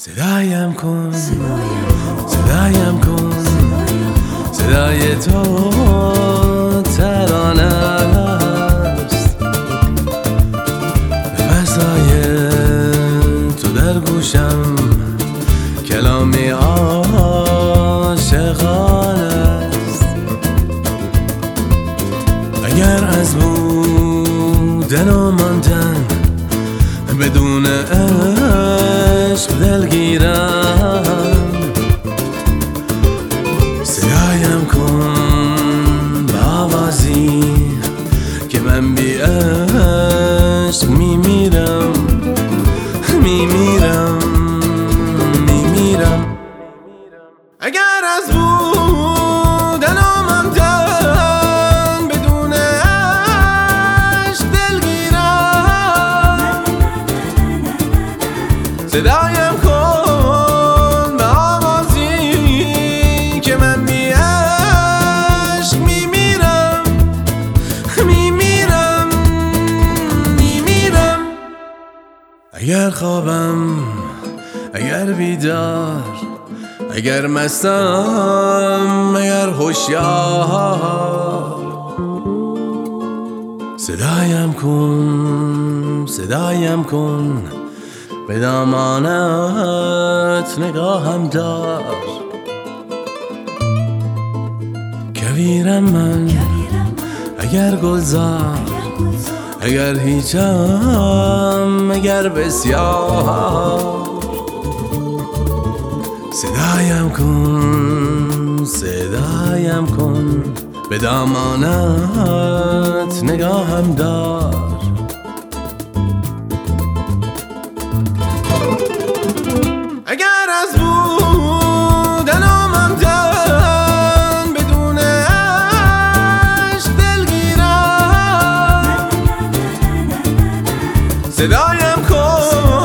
صدایم کن، صدایم کن، صدای تو ترانه است، نفسای تو در گوشم کلامی عاشقانه است. اگر از بودن و ماندن بدون عشق دلگیرم، صدایم کن به آوازی که من بی عشق میمیرم، میمیرم، میمیرم. اگر از بودن و ماندن بدون عشق دلگیرم، صدایم کن به آوازی که من بی عشق میمیرم، میمیرم، میمیرم. اگر خوابم، اگر بیدار، اگر مستم، اگر هوشیار، صدایم کن، صدایم کن، به دامانت نگاهم دار. کویرم من اگر گلزار، اگر هیچم، اگر بسیار، صدایم کن، صدایم کن، به دامانت نگاهم دار. اگر از بودن و ماندن بدون عشق دلگیرم، صدایم کن